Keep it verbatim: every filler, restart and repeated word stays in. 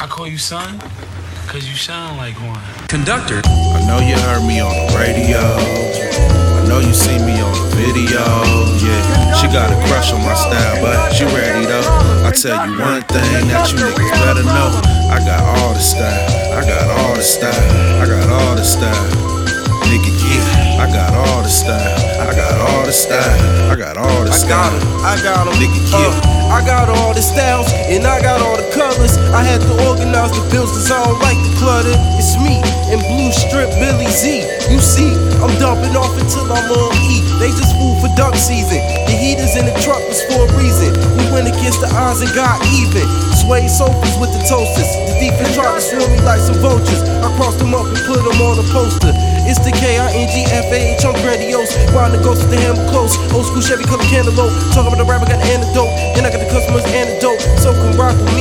I call you son, cause you sound like one. Conductor. I know you heard me on the radio. I know you seen me on the video. Yeah, she got a crush on my style, but she ready though. I tell you one thing that you niggas better know. I got all the style. I got all the style. I got all the style. Nigga, yeah, I got all the style. I got all the style. I got all the style. I got 'em. Nigga, yeah. I got all the styles and I got all the colors. I had to organize the bills cause I don't like the clutter. It's me and Blue Strip Billy Z. You see, I'm dumping off until I'm on E. They just food for duck season. The heaters in the truck was for a reason. We went against the odds and got even. Sway sofas with the toasters. The defense tried to swarm me like some vultures. I crossed them up and put them on a poster. It's the K I N G F A H, I'm grandiose. Wild the ghost with the hammer close. Old school Chevy color cantaloupe. Talk about the rapper, got the antidote. And I got the customer's antidote. So come rock with me.